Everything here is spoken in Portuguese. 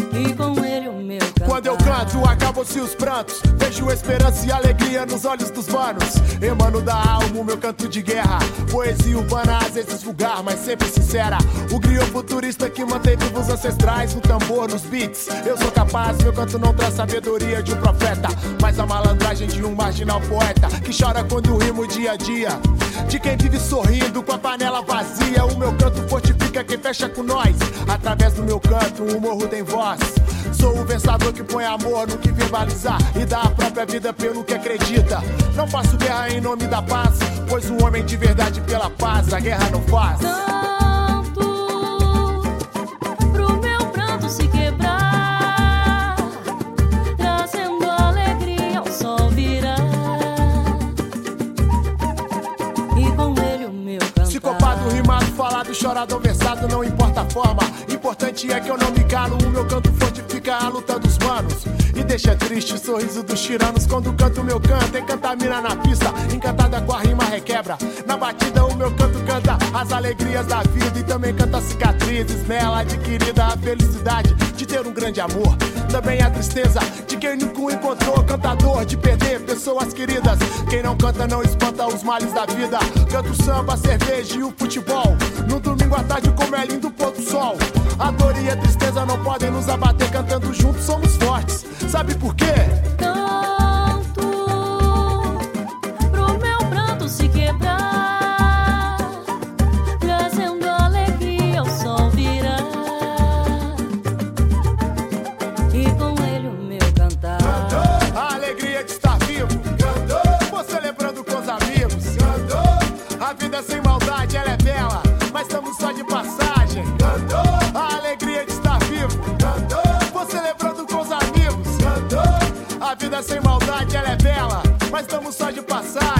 e com ele o meu cantar. Quando eu canto, acabam-se os prantos. Vejo esperança e alegria nos olhos dos manos. Emano da alma o meu canto de guerra. Poesia urbana, às vezes vulgar, mas sempre sincera. O griot futurista que mantém vivos os ancestrais. No tambor, nos beats, eu sou capaz. Meu canto não traz sabedoria de um profeta, mas a malandragem de um marginal poeta que chora quando rimo dia a dia. De quem vive sorrindo com a panela vazia. O meu canto fortifica quem fecha com nós. Através do meu canto, o morro tem voz. Sou o versador que põe amor no que verbalizar e dá a própria vida pelo que acredita. Não faço guerra em nome da paz, pois um homem de verdade pela paz a guerra não faz. Canto pro meu pranto se quebrar, trazendo alegria ao sol virar, e com ele o meu cantar. Psicopado, rimado, falado, chorado ou versado, não importa a forma. Importante é que eu não me calo, o meu canto fortifica a luta dos manos e deixa triste o sorriso dos tiranos. Quando canto meu canto, encanta a mina na pista, encantada com a rima requebra. Na batida o meu canto canta as alegrias da vida e também canta cicatrizes nela adquirida, a felicidade de ter um grande amor. Também a tristeza de quem nunca encontrou, cantador de perder pessoas queridas. Quem não canta não espanta os males da vida. Canto samba, cerveja e o futebol. No domingo à tarde como é lindo o pôr do sol. A dor e a tristeza não podem nos abater. Cantando juntos somos fortes. Sabe por quê? Canto pro meu pranto se quebrar, trazendo alegria ao sol virar, e com ele o meu cantar. Cantou a alegria de estar vivo. Cantou, vou celebrando com os amigos. Cantou, a vida sem maldade ela é bela, mas estamos só de passagem. Cantou, a alegria de estar vivo. Cantou, vou celebrando com os amigos. Cantou, a vida sem maldade ela é bela, mas estamos só de passagem.